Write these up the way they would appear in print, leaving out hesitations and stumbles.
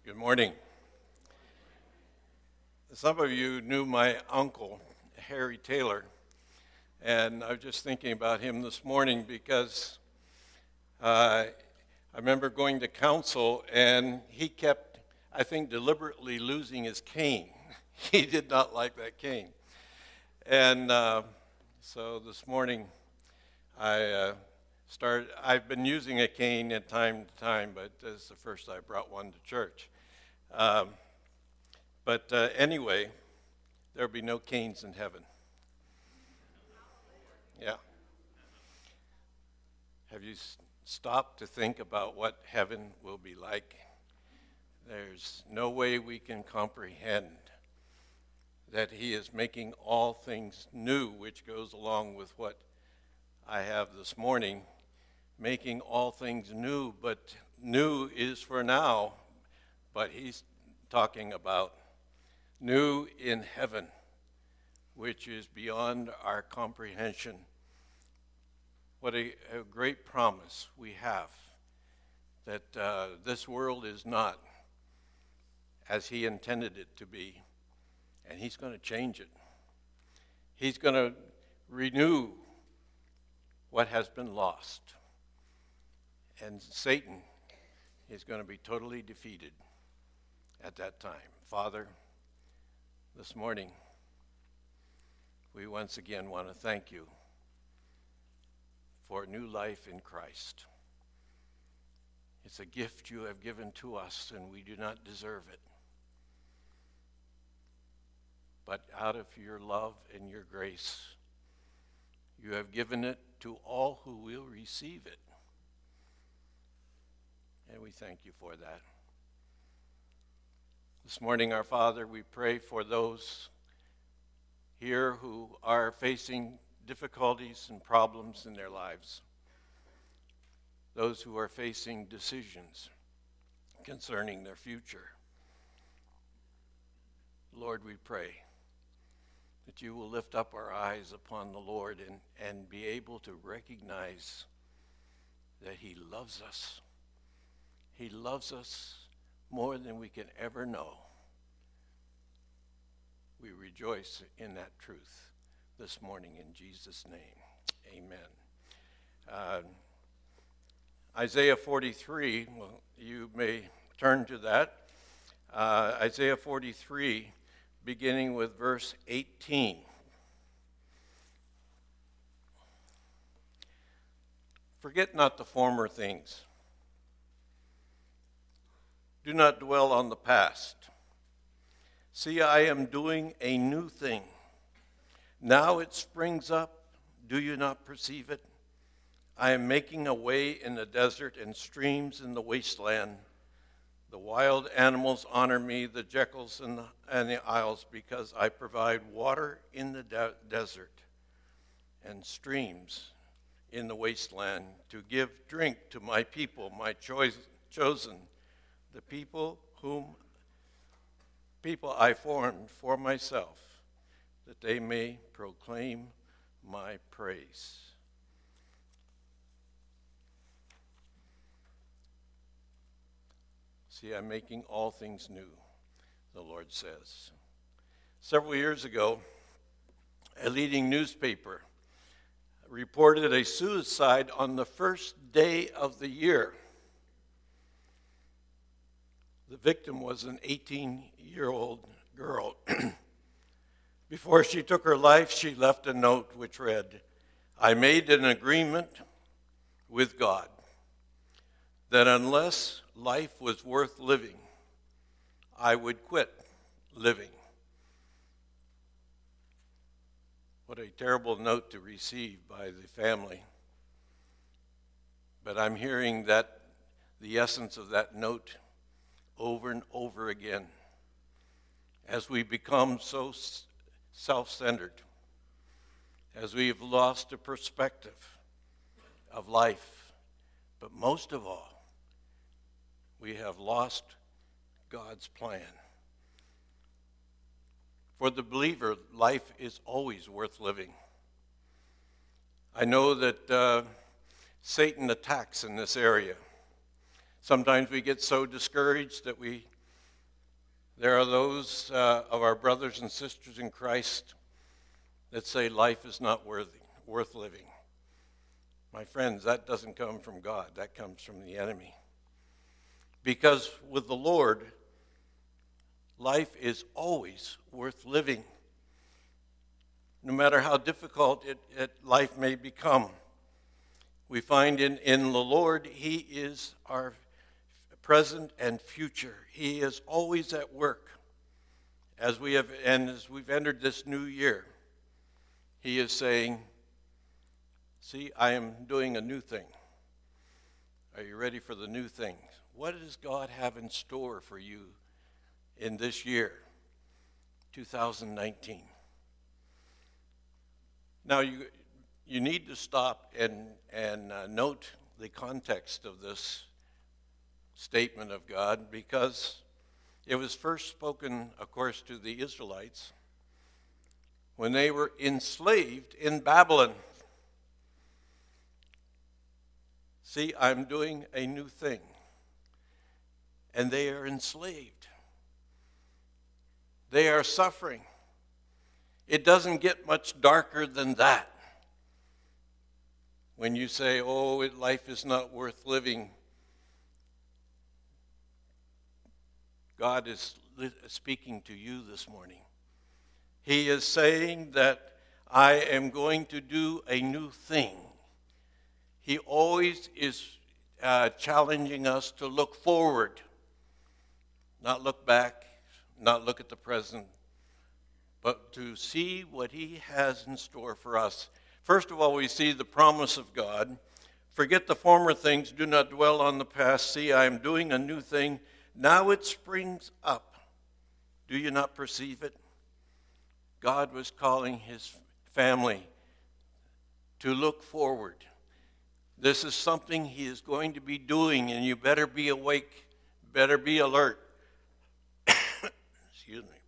Good morning. Some of you knew my uncle, Harry Taylor, and I was just thinking about him this morning because I remember going to council and he kept, I think, deliberately losing his cane. He did not like that cane. And so this morning I've been using a cane at time to time, but this is the first I brought one to church. But anyway, there'll be no canes in heaven. Yeah. Have you stopped to think about what heaven will be like? There's no way we can comprehend that he is making all things new, which goes along with what I have this morning, making all things new, but new is for now, but he's talking about new in heaven, which is beyond our comprehension. What a great promise we have, that this world is not as he intended it to be, and he's going to change it. He's going to renew what has been lost, and Satan is going to be totally defeated at that time. Father, this morning, we once again want to thank you for new life in Christ. It's a gift you have given to us, and we do not deserve it. But out of your love and your grace, you have given it to all who will receive it. And we thank you for that. This morning, our Father, we pray for those here who are facing difficulties and problems in their lives, those who are facing decisions concerning their future. Lord, we pray that you will lift up our eyes upon the Lord and be able to recognize that he loves us. He loves us more than we can ever know. We rejoice in that truth this morning in Jesus' name. Amen. Isaiah 43, well, you may turn to that. Isaiah 43, beginning with verse 18. Forget not the former things. Do not dwell on the past. See, I am doing a new thing. Now it springs up. Do you not perceive it? I am making a way in the desert and streams in the wasteland. The wild animals honor me, the jackals and the isles, because I provide water in the desert and streams in the wasteland to give drink to my people, my chosen, the people I formed for myself, that they may proclaim my praise. See, I'm making all things new, the Lord says. Several years ago, a leading newspaper reported a suicide on the first day of the year. The victim was an 18-year-old girl. Before she took her life, she left a note which read, I made an agreement with God that unless life was worth living, I would quit living. What a terrible note to receive by the family. But I'm hearing that the essence of that note over and over again as we become so self-centered, as we have lost a perspective of life, but most of all, we have lost God's plan. For the believer, life is always worth living. I know that Satan attacks in this area. Sometimes we get so discouraged that we There are those of our brothers and sisters in Christ that say life is not worth living. My friends, that doesn't come from God. That comes from the enemy. Because with the Lord, life is always worth living, no matter how difficult life may become. We find in the Lord, He is our present and future. He is always at work. As we've entered this new year, He is saying, see, I am doing a new thing. Are you ready for the new thing? What does God have in store for you in this year, 2019? Now, you need to stop and note the context of this statement of God, because it was first spoken, of course, to the Israelites when they were enslaved in Babylon. See, I'm doing a new thing. And they are enslaved. They are suffering. It doesn't get much darker than that. When you say, life is not worth living, God is speaking to you this morning. He is saying that I am going to do a new thing. He always is challenging us to look forward, not look back, not look at the present, but to see what He has in store for us. First of all, we see the promise of God. Forget the former things, do not dwell on the past. See, I am doing a new thing. Now it springs up. Do you not perceive it? God was calling His family to look forward. This is something He is going to be doing, and you better be awake, better be alert. Excuse me.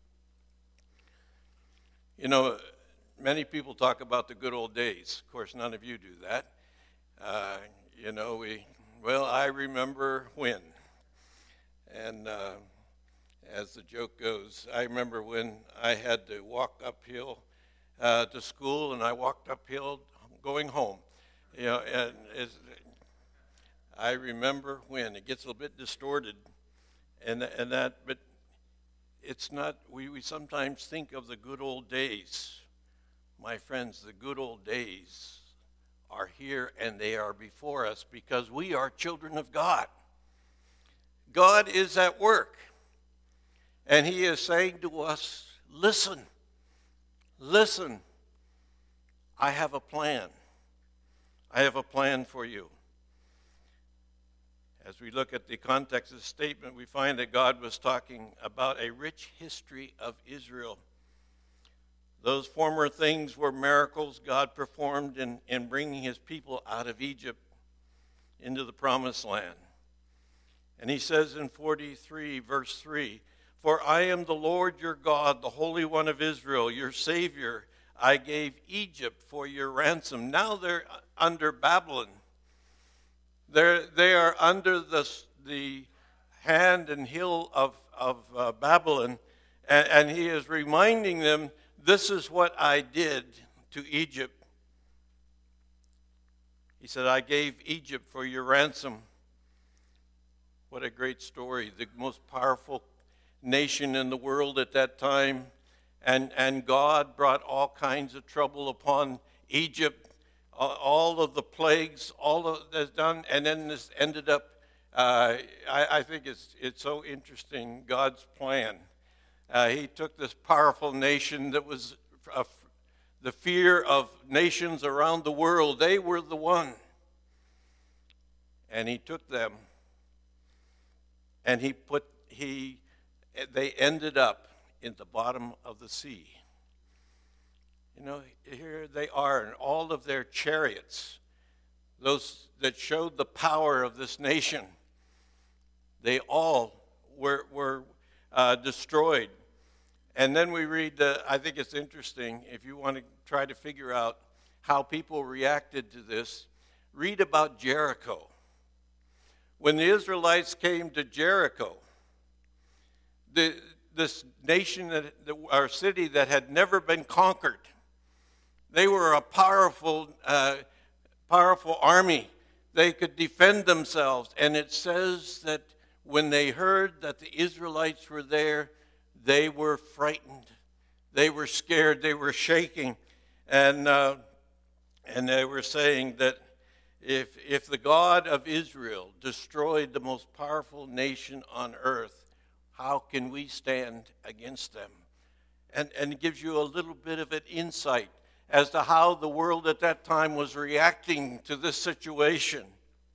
You know, many people talk about the good old days. Of course, none of you do that. I remember when. And as the joke goes, I remember when I had to walk uphill to school, and I walked uphill going home. And I remember when. It gets a little bit distorted, but it's not. We sometimes think of the good old days. My friends, the good old days are here, and they are before us, because we are children of God. God is at work, and He is saying to us, listen, I have a plan. I have a plan for you. As we look at the context of the statement, we find that God was talking about a rich history of Israel. Those former things were miracles God performed in bringing His people out of Egypt into the promised land. And He says in 43, verse 3, for I am the Lord your God, the Holy One of Israel, your Savior. I gave Egypt for your ransom. Now they're under Babylon. They are under the hand and heel of Babylon. And He is reminding them, this is what I did to Egypt. He said, I gave Egypt for your ransom. What a great story. The most powerful nation in the world at that time. And God brought all kinds of trouble upon Egypt. All of the plagues, all of that's done. And then this ended up, I think it's so interesting, God's plan. He took this powerful nation that was the fear of nations around the world. They were the one. And He took them, and they ended up in the bottom of the sea. You know, here they are, and all of their chariots, those that showed the power of this nation, they all were destroyed. And then we read, I think it's interesting, if you want to try to figure out how people reacted to this, read about Jericho. When the Israelites came to Jericho, this nation, our city that had never been conquered. They were a powerful army. They could defend themselves. And it says that when they heard that the Israelites were there, they were frightened. They were scared. They were shaking. And they were saying that if the God of Israel destroyed the most powerful nation on earth, how can we stand against them? And it gives you a little bit of an insight as to how the world at that time was reacting to this situation.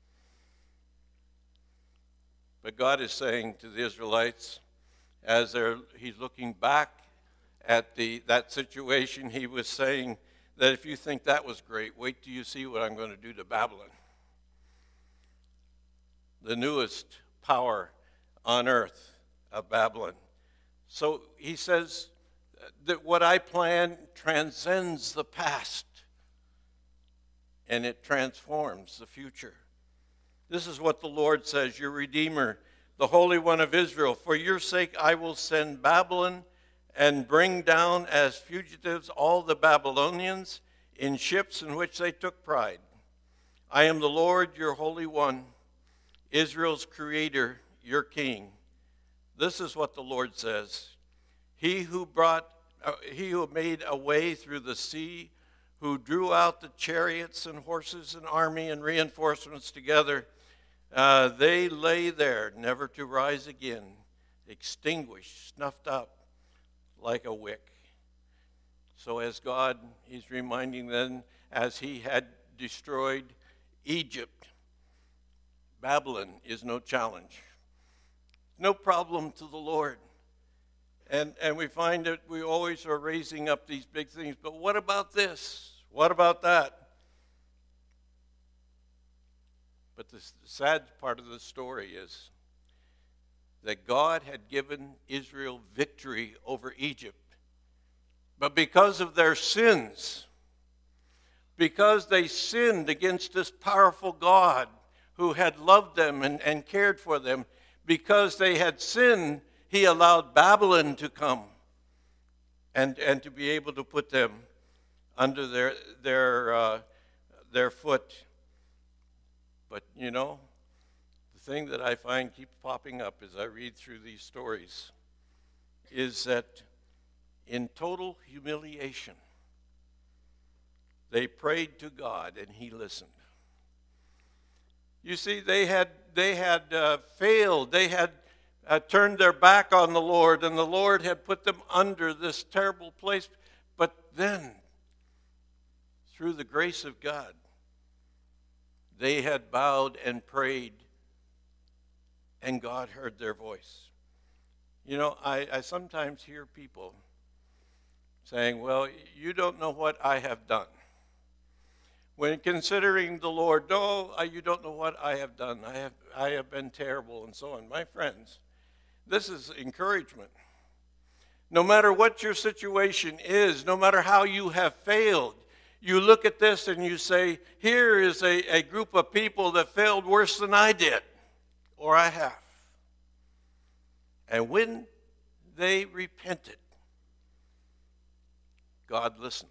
But God is saying to the Israelites, as he's looking back at that situation, he was saying that if you think that was great, wait till you see what I'm going to do to Babylon. The newest power on earth of Babylon. So he says that what I plan transcends the past and it transforms the future. This is what the Lord says, your Redeemer, the Holy One of Israel. For your sake I will send Babylon and bring down as fugitives all the Babylonians in ships in which they took pride. I am the Lord, your Holy One, Israel's Creator, your King. This is what the Lord says. He who made a way through the sea, who drew out the chariots and horses and army and reinforcements together, they lay there, never to rise again, extinguished, snuffed up like a wick. So as God, he's reminding them, as he had destroyed Egypt, Babylon is no challenge. No problem to the Lord. And we find that we always are raising up these big things. But what about this? What about that? But the sad part of the story is that God had given Israel victory over Egypt. But because of their sins, because they sinned against this powerful God who had loved them and cared for them, because they had sinned, he allowed Babylon to come and to be able to put them under their foot. But you know, the thing that I find keeps popping up as I read through these stories is that in total humiliation, they prayed to God and he listened. You see, they had failed. They had turned their back on the Lord, and the Lord had put them under this terrible place. But then, through the grace of God, they had bowed and prayed, and God heard their voice. You know, I sometimes hear people saying, well, you don't know what I have done. When considering the Lord, no, you don't know what I have done. I have been terrible, and so on. My friends, this is encouragement. No matter what your situation is, no matter how you have failed, you look at this and you say, here is a group of people that failed worse than I did, or I have. And when they repented, God listened.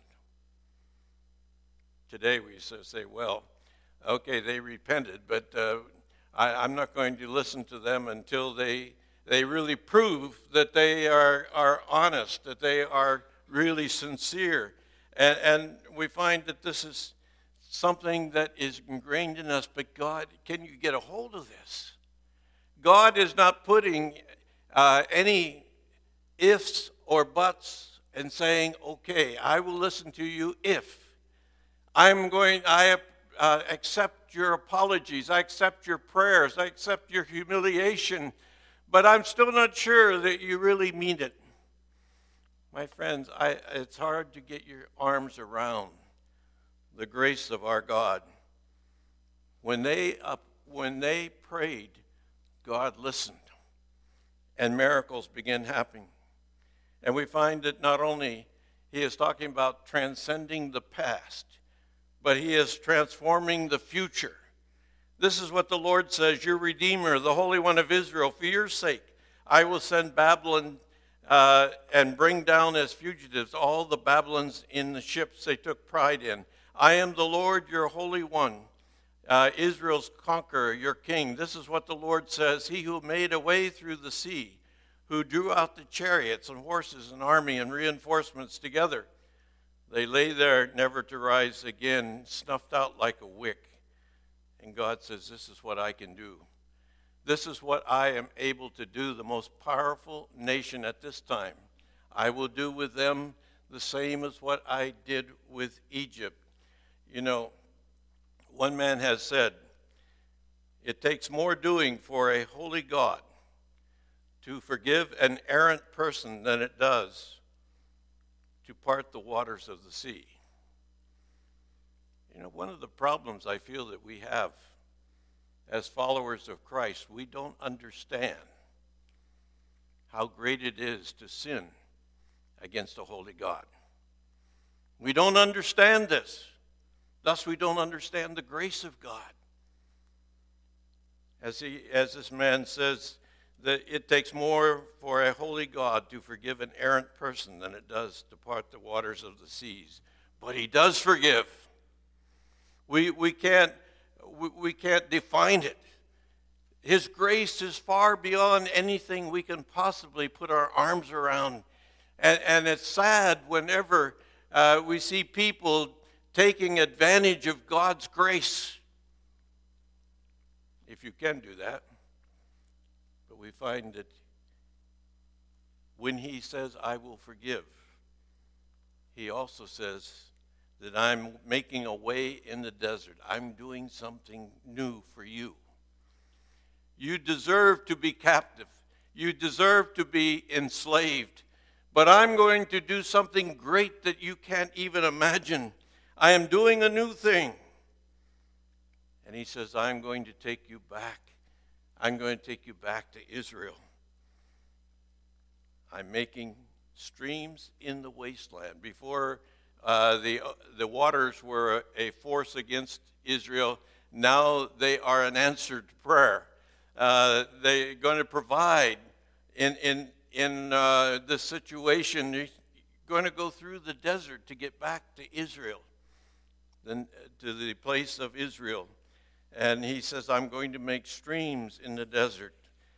Today we say, well, okay, they repented, but I'm not going to listen to them until they really prove that they are honest, that they are really sincere. And we find that this is something that is ingrained in us, but God, can you get a hold of this? God is not putting any ifs or buts and saying, okay, I will listen to you if. I accept your apologies, I accept your prayers, I accept your humiliation, but I'm still not sure that you really mean it. My friends, it's hard to get your arms around the grace of our God. When they prayed, God listened, and miracles began happening. And we find that not only he is talking about transcending the past, but he is transforming the future. This is what the Lord says, your Redeemer, the Holy One of Israel, for your sake, I will send Babylon and bring down as fugitives all the Babylons in the ships they took pride in. I am the Lord, your Holy One, Israel's conqueror, your king. This is what the Lord says, he who made a way through the sea, who drew out the chariots and horses and army and reinforcements together. They lay there never to rise again, snuffed out like a wick. And God says, this is what I can do. This is what I am able to do, the most powerful nation at this time. I will do with them the same as what I did with Egypt. You know, one man has said, it takes more doing for a holy God to forgive an errant person than it does to part the waters of the sea. You know, one of the problems I feel that we have as followers of Christ, we don't understand how great it is to sin against a holy God. We don't understand this. Thus, we don't understand the grace of God. As this man says, that it takes more for a holy God to forgive an errant person than it does to part the waters of the seas. But he does forgive. We can't define it. His grace is far beyond anything we can possibly put our arms around. And it's sad whenever we see people taking advantage of God's grace. If you can do that. But we find that when he says, I will forgive, he also says that I'm making a way in the desert. I'm doing something new for you. You deserve to be captive. You deserve to be enslaved. But I'm going to do something great that you can't even imagine. I am doing a new thing. And he says, I'm going to take you back. I'm going to take you back to Israel. I'm making streams in the wasteland. Before the waters were a force against Israel, now they are an answered prayer. They're going to provide in this situation. You're going to go through the desert to get back to Israel, then to the place of Israel. And he says, I'm going to make streams in the desert.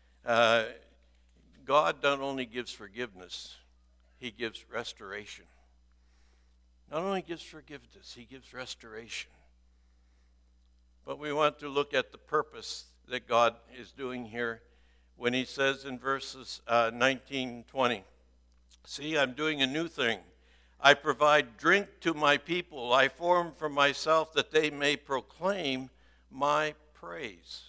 God not only gives forgiveness, he gives restoration. Not only gives forgiveness, he gives restoration. But we want to look at the purpose that God is doing here when he says in verses 19, 20, see, I'm doing a new thing. I provide drink to my people. I form for myself that they may proclaim my praise.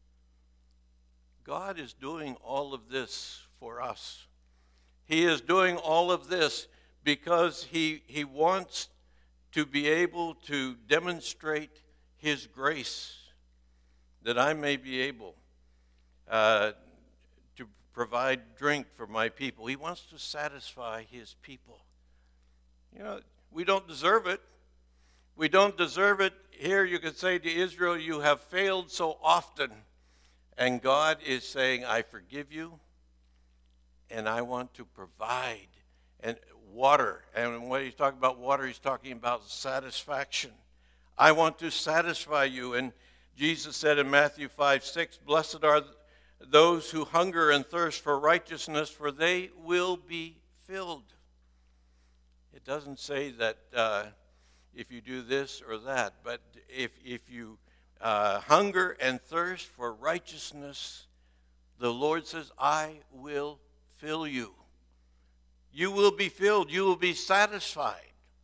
God is doing all of this for us. He is doing all of this because he wants to be able to demonstrate his grace, that I may be able to provide drink for my people. He wants to satisfy his people. You know, we don't deserve it. We don't deserve it. Here you could say to Israel, you have failed so often. And God is saying, I forgive you, and I want to provide and water. And when he's talking about water, he's talking about satisfaction. I want to satisfy you. And Jesus said in Matthew 5:6, blessed are those who hunger and thirst for righteousness, for they will be filled. It doesn't say that if you do this or that, but if you hunger and thirst for righteousness, the Lord says, I will fill you. You will be filled. You will be satisfied.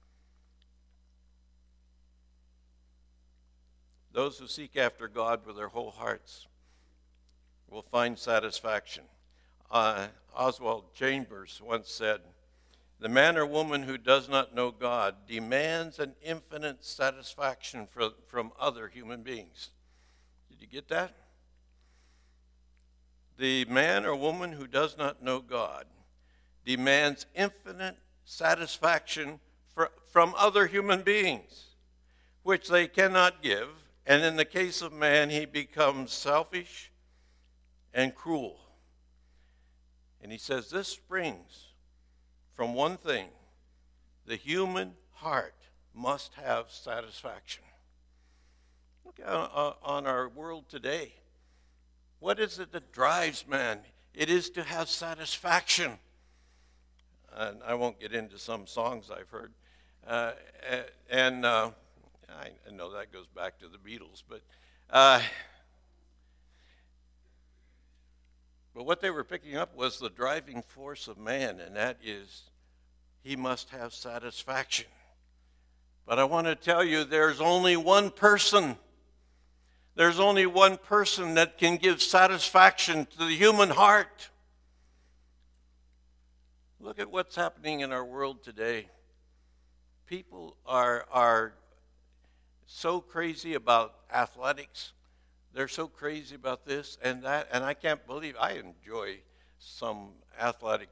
Those who seek after God with their whole hearts will find satisfaction. Oswald Chambers once said, the man or woman who does not know God demands an infinite satisfaction from other human beings. Did you get that? The man or woman who does not know God demands infinite satisfaction from other human beings, which they cannot give. And in the case of man, he becomes selfish and cruel. And he says this springs from one thing: the human heart must have satisfaction. Look on our world today. What is it that drives man? It is to have satisfaction. And I won't get into some songs I've heard. I know that goes back to the Beatles, but what they were picking up was the driving force of man, and that is he must have satisfaction. But I want to tell you, there's only one person. There's only one person that can give satisfaction to the human heart. Look at what's happening in our world today. People are so crazy about athletics. They're so crazy about this and that, and I can't believe I enjoy some athletic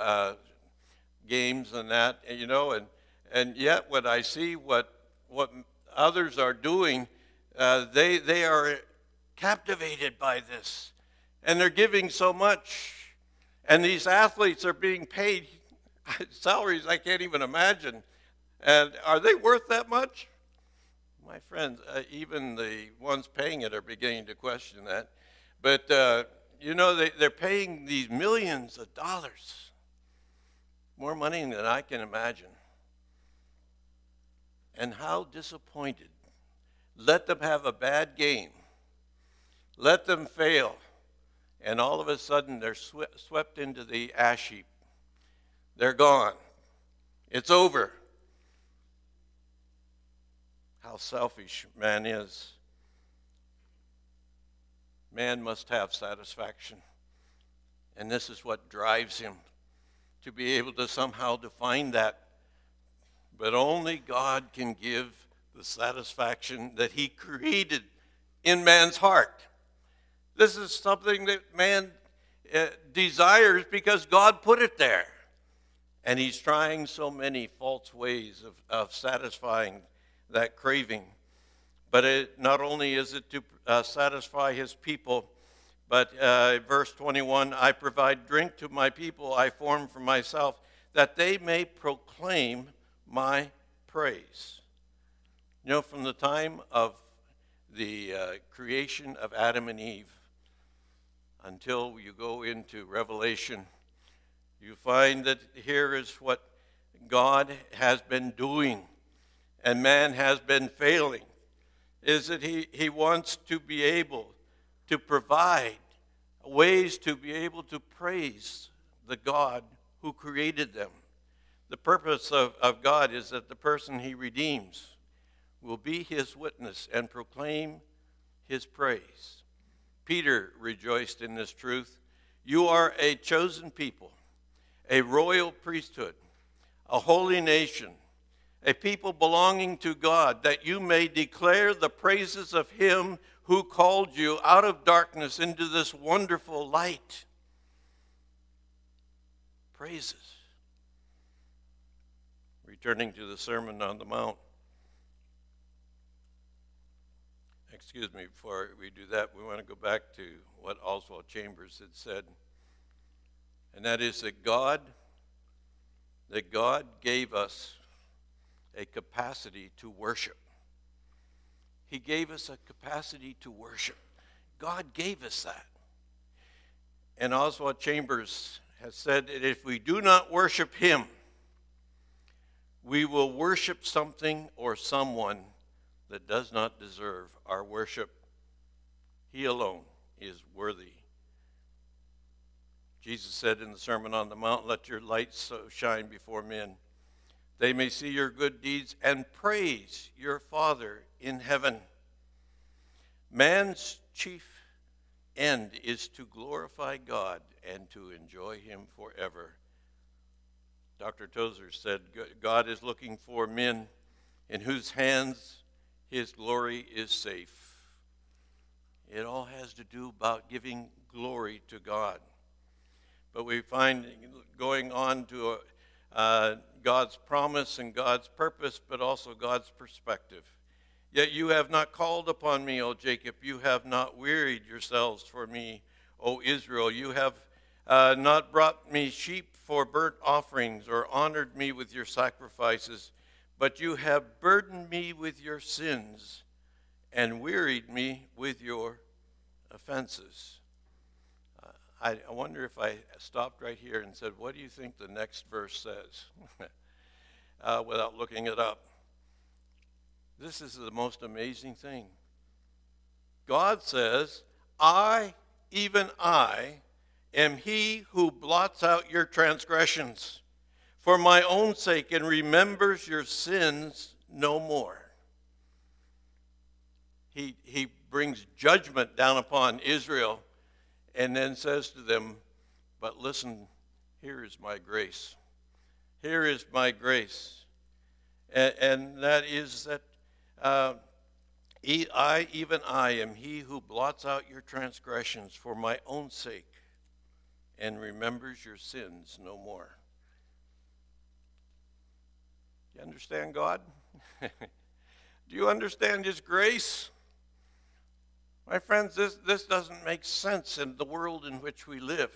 games and that, and yet when I see what others are doing, they are captivated by this, and they're giving so much, and these athletes are being paid salaries I can't even imagine. And are they worth that much? My friends, even the ones paying it are beginning to question that. But, they're paying these millions of dollars, more money than I can imagine. And how disappointed. Let them have a bad game. Let them fail. And all of a sudden, they're swept into the ash heap. They're gone. It's over. How selfish man is. Man must have satisfaction. And this is what drives him, to be able to somehow define that. But only God can give the satisfaction that he created in man's heart. This is something that man desires because God put it there. And he's trying so many false ways of satisfying that craving. But not only is it to satisfy his people, but verse 21, I provide drink to my people I form for myself, that they may proclaim my praise. From the time of the creation of Adam and Eve until you go into Revelation, you find that here is what God has been doing and man has been failing, is that he wants to be able to provide ways to be able to praise the God who created them. The purpose of God is that the person he redeems will be his witness and proclaim his praise. Peter rejoiced in this truth. You are a chosen people, a royal priesthood, a holy nation, a people belonging to God, that you may declare the praises of him who called you out of darkness into this wonderful light. Praises. Returning to the Sermon on the Mount. Before we do that, we want to go back to what Oswald Chambers had said. And that is that God gave us a capacity to worship. He gave us a capacity to worship. God gave us that. And Oswald Chambers has said that if we do not worship him, we will worship something or someone that does not deserve our worship. He alone is worthy. Jesus said in the Sermon on the Mount, let your light so shine before men, they may see your good deeds and praise your Father in heaven. Man's chief end is to glorify God and to enjoy him forever. Dr. Tozer said, God is looking for men in whose hands his glory is safe. It all has to do about giving glory to God. But we find going on to God's promise and God's purpose, but also God's perspective. Yet you have not called upon me, O Jacob. You have not wearied yourselves for me, O Israel. You have not brought me sheep for burnt offerings or honored me with your sacrifices, but you have burdened me with your sins and wearied me with your offenses. I wonder if I stopped right here and said, what do you think the next verse says? Without looking it up. This is the most amazing thing. God says, I, even I, am he who blots out your transgressions for my own sake and remembers your sins no more. He brings judgment down upon Israel and then says to them, but listen, here is my grace. Here is my grace. And that is that even I am he who blots out your transgressions for my own sake and remembers your sins no more. You understand God? Do you understand his grace? My friends, this doesn't make sense in the world in which we live.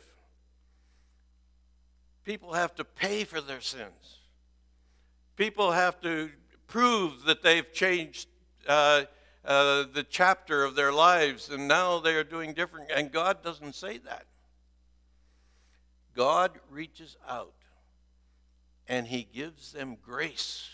People have to pay for their sins. People have to prove that they've changed the chapter of their lives, and now they are doing different. And God doesn't say that. God reaches out, and he gives them grace.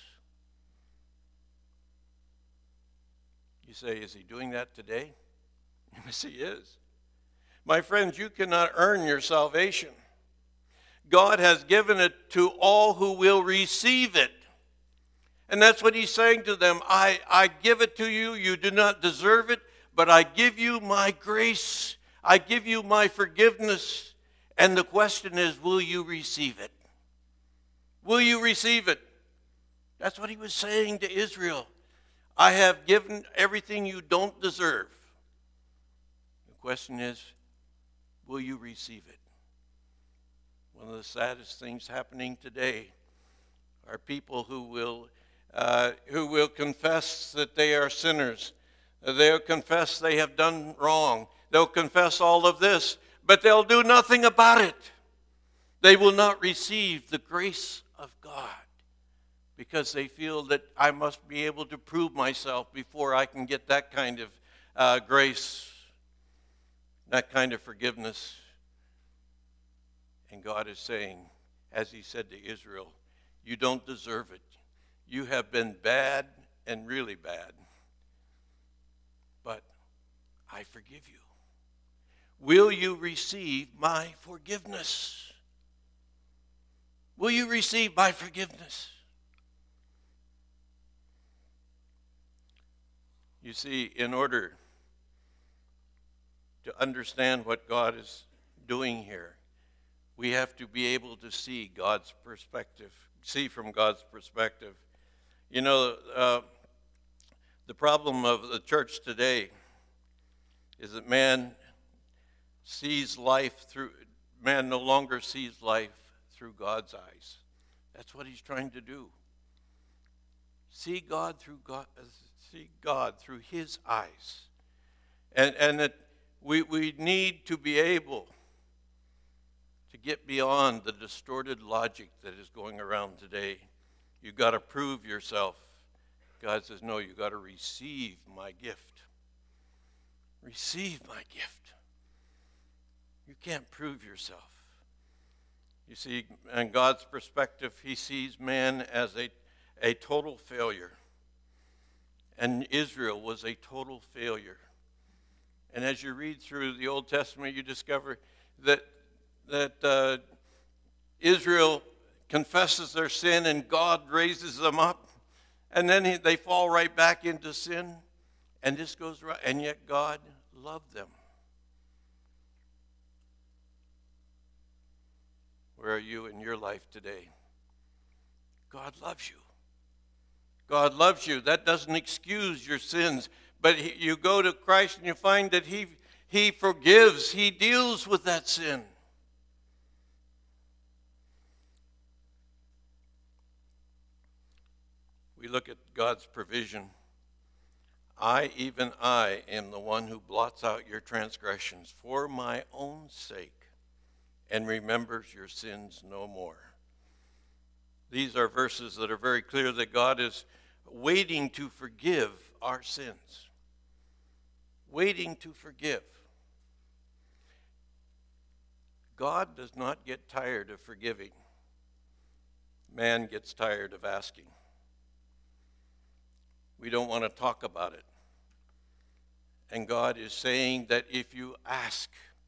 You say, is he doing that today? Yes, he is. My friends, you cannot earn your salvation. God has given it to all who will receive it. And that's what he's saying to them. I give it to you. You do not deserve it, but I give you my grace. I give you my forgiveness. And the question is, will you receive it? Will you receive it? That's what he was saying to Israel. I have given everything you don't deserve. The question is, will you receive it? One of the saddest things happening today are people who will confess that they are sinners. They'll confess they have done wrong. They'll confess all of this, but they'll do nothing about it. They will not receive the grace of God because they feel that I must be able to prove myself before I can get that kind of grace, that kind of forgiveness. And God is saying, as he said to Israel, you don't deserve it. You have been bad and really bad, but I forgive you. Will you receive my forgiveness? Will you receive my forgiveness? You see, in order to understand what God is doing here, we have to be able to see God's perspective, see from God's perspective. You know, the problem of the church today is that man no longer sees life through God's eyes. That's what he's trying to do. See God through his eyes. And that we need to be able to get beyond the distorted logic that is going around today. You've got to prove yourself. God says, no, you've got to receive my gift. Receive my gift. You can't prove yourself. You see, in God's perspective, he sees man as a total failure. And Israel was a total failure. And as you read through the Old Testament, you discover that Israel confesses their sin and God raises them up. And then they fall right back into sin. And this goes right. And yet God loved them. Where are you in your life today? God loves you. God loves you. That doesn't excuse your sins. But you go to Christ and you find that he forgives. He deals with that sin. We look at God's provision. Even I, am the one who blots out your transgressions for my own sake and remembers your sins no more. These are verses that are very clear that God is waiting to forgive our sins. Waiting to forgive. God does not get tired of forgiving. Man gets tired of asking. We don't want to talk about it. And God is saying that if you ask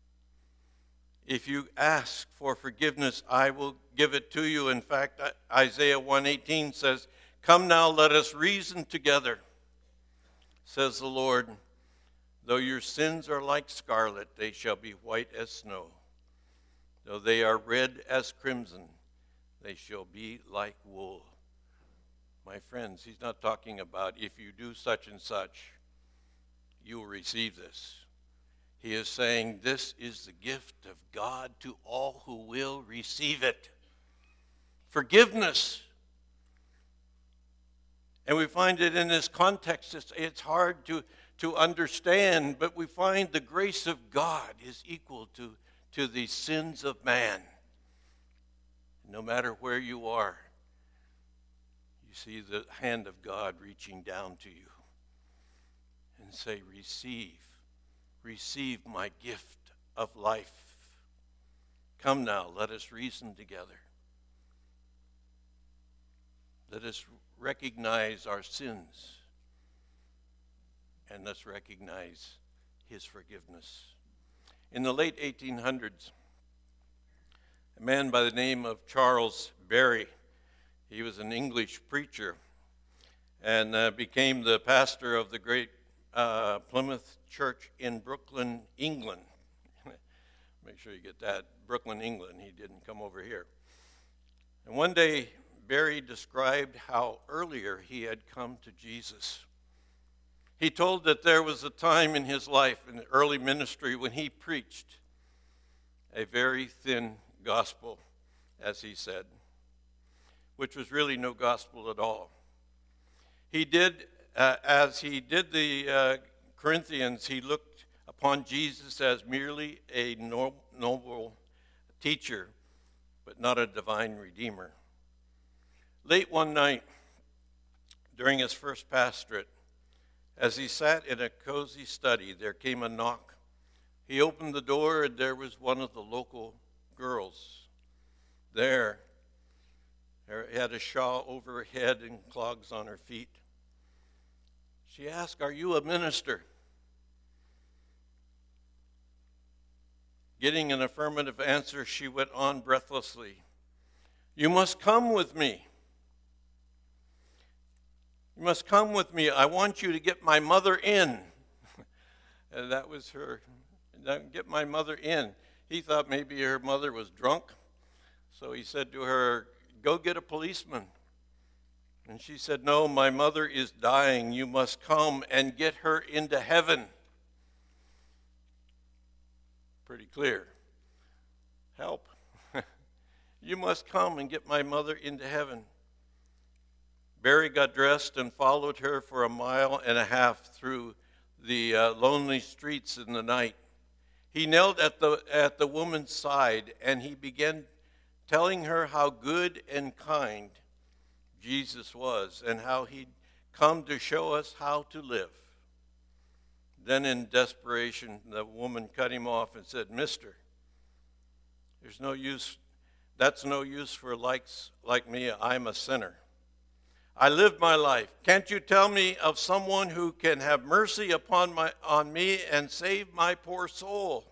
for forgiveness, I will give it to you. In fact, Isaiah 1:18 says, "Come now, let us reason together, says the Lord. Though your sins are like scarlet, they shall be white as snow. Though they are red as crimson, they shall be like wool." My friends, he's not talking about if you do such and such, you will receive this. He is saying this is the gift of God to all who will receive it. Forgiveness. And we find it in this context. It's hard to understand, but we find the grace of God is equal to the sins of man. No matter where you are, you see the hand of God reaching down to you and say, receive my gift of life. Come now, let us reason together. Let us recognize our sins, and let's recognize his forgiveness. In the late 1800s, a man by the name of Charles Berry, he was an English preacher and became the pastor of the great Plymouth Church in Brooklyn, England. Make sure you get that, Brooklyn, England. He didn't come over here. And one day, Berry described how earlier he had come to Jesus. He told that there was a time in his life, in the early ministry, when he preached a very thin gospel, as he said, which was really no gospel at all. He did, as he did the Corinthians, he looked upon Jesus as merely a noble teacher, but not a divine redeemer. Late one night, during his first pastorate, as he sat in a cozy study, there came a knock. He opened the door, and there was one of the local girls there. She had a shawl over her head and clogs on her feet. She asked, "Are you a minister?" Getting an affirmative answer, she went on breathlessly, "You must come with me. You must come with me. I want you to get my mother in." And that was her, get my mother in. He thought maybe her mother was drunk. So he said to her, "Go get a policeman." And she said, "No, my mother is dying. You must come and get her into heaven." Pretty clear. Help. You must come and get my mother into heaven. Berry got dressed and followed her for 1.5 miles through the lonely streets in the night. He knelt at the woman's side, and he began telling her how good and kind Jesus was and how he'd come to show us how to live. Then in desperation, the woman cut him off and said, "Mister, there's no use. That's no use for likes like me. I'm a sinner. I lived my life. Can't you tell me of someone who can have mercy on me and save my poor soul?"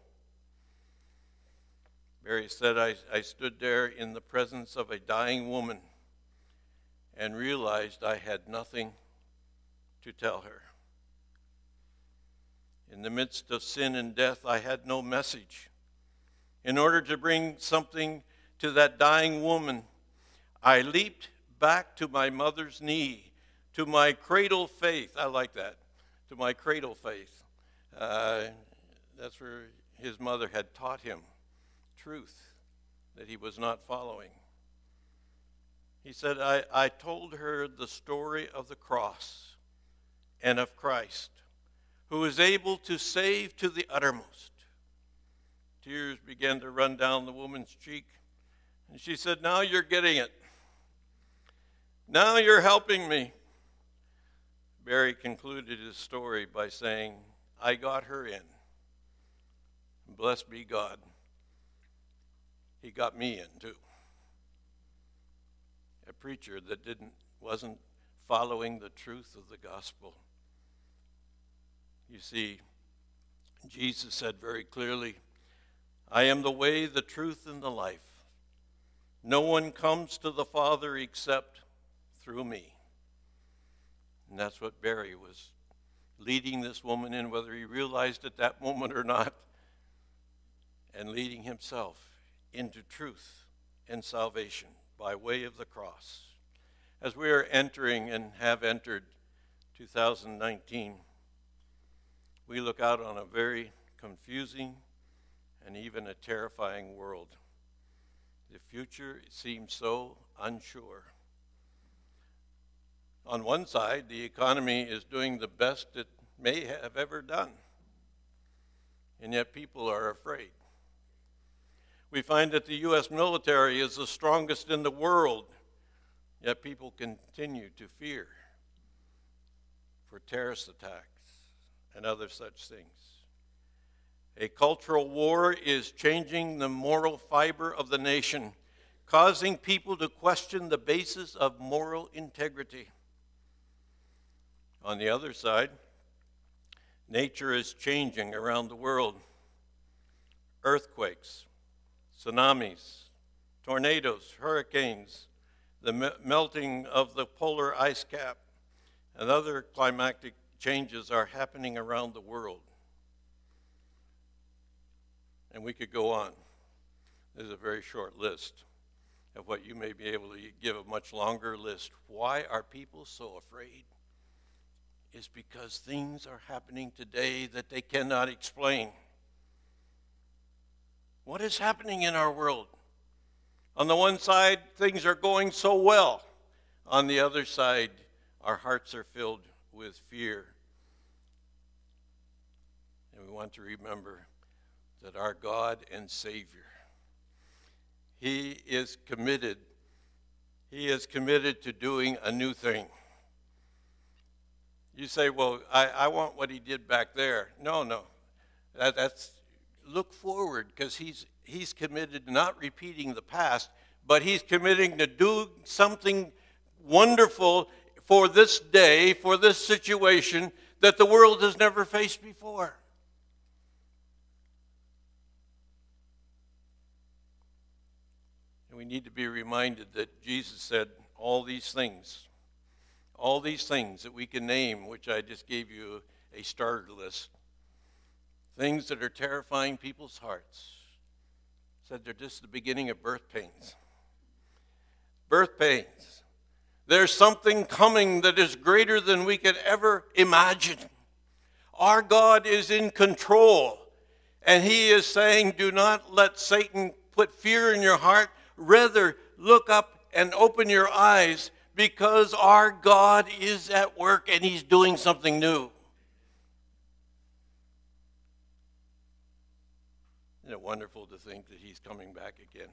Berry said, I stood there in the presence of a dying woman and realized I had nothing to tell her. In the midst of sin and death, I had no message. In order to bring something to that dying woman, I leaped back to my mother's knee, to my cradle faith. I like that, to my cradle faith. That's where his mother had taught him truth that he was not following. He said, I told her the story of the cross and of Christ, who is able to save to the uttermost. Tears began to run down the woman's cheek. And she said, "Now you're getting it. Now you're helping me." Barry concluded his story by saying, "I got her in. Blessed be God. He got me in too." A preacher that wasn't following the truth of the gospel. You see, Jesus said very clearly, "I am the way, the truth, and the life. No one comes to the Father except through me." And that's what Barry was leading this woman in, whether he realized at that moment or not, and leading himself into truth and salvation by way of the cross. As we are entering and have entered 2019, we look out on a very confusing and even a terrifying world. The future seems so unsure. On one side, the economy is doing the best it may have ever done, and yet people are afraid. We find that the U.S. military is the strongest in the world, yet people continue to fear for terrorist attacks and other such things. A cultural war is changing the moral fiber of the nation, causing people to question the basis of moral integrity. On the other side, nature is changing around the world. Earthquakes, tsunamis, tornadoes, hurricanes, the melting of the polar ice cap, and other climatic changes are happening around the world. And we could go on. This is a very short list of what you may be able to give a much longer list. Why are people so afraid? It's because things are happening today that they cannot explain. What is happening in our world? On the one side, things are going so well. On the other side, our hearts are filled with fear. And we want to remember that our God and Savior, He is committed. He is committed to doing a new thing. You say, "Well, I want what He did back there." No. That's look forward, because he's committed to not repeating the past, but He's committing to do something wonderful for this day, for this situation that the world has never faced before. And we need to be reminded that Jesus said all these things that we can name, which I just gave you a starter list, things that are terrifying people's hearts, said they're just the beginning of birth pains. Birth pains. There's something coming that is greater than we could ever imagine. Our God is in control, and He is saying, do not let Satan put fear in your heart. Rather, look up and open your eyes, because our God is at work and He's doing something new. Isn't it wonderful to think that He's coming back again?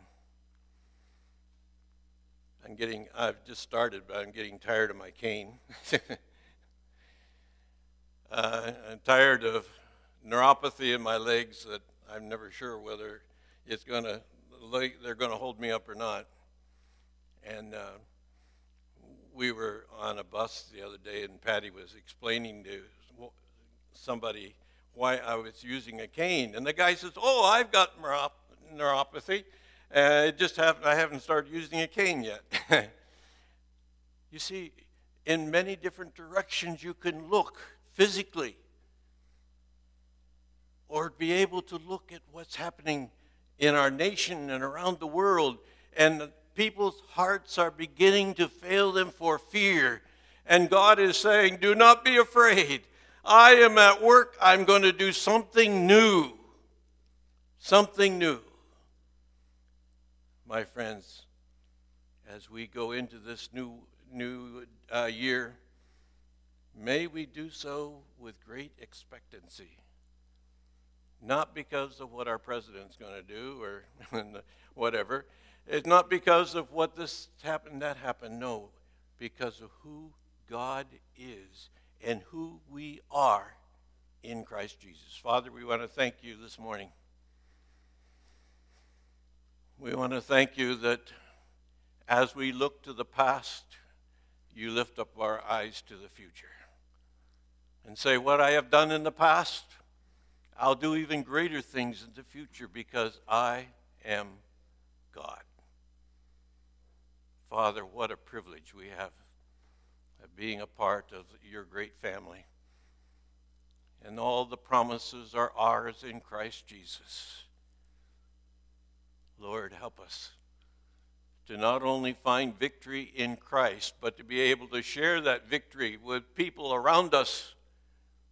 I've just started, but I'm getting tired of my cane. I'm tired of neuropathy in my legs that I'm never sure whether they're going to hold me up or not. And we were on a bus the other day, and Patty was explaining to somebody why I was using a cane. And the guy says, "Oh, I've got neuropathy. It just happened I haven't started using a cane yet." You see, in many different directions you can look physically, or be able to look at what's happening in our nation and around the world. And people's hearts are beginning to fail them for fear. And God is saying, do not be afraid. I am at work. I'm going to do something new. Something new. My friends, as we go into this new year, may we do so with great expectancy. not because of what our president's going to do or whatever. It's not because of what this happened, that happened. No, because of who God is and who we are in Christ Jesus. Father, we want to thank you this morning. We want to thank you that as we look to the past, you lift up our eyes to the future and say, what I have done in the past, I'll do even greater things in the future because I am God. Father, what a privilege we have of being a part of your great family. And all the promises are ours in Christ Jesus. Lord, help us to not only find victory in Christ, but to be able to share that victory with people around us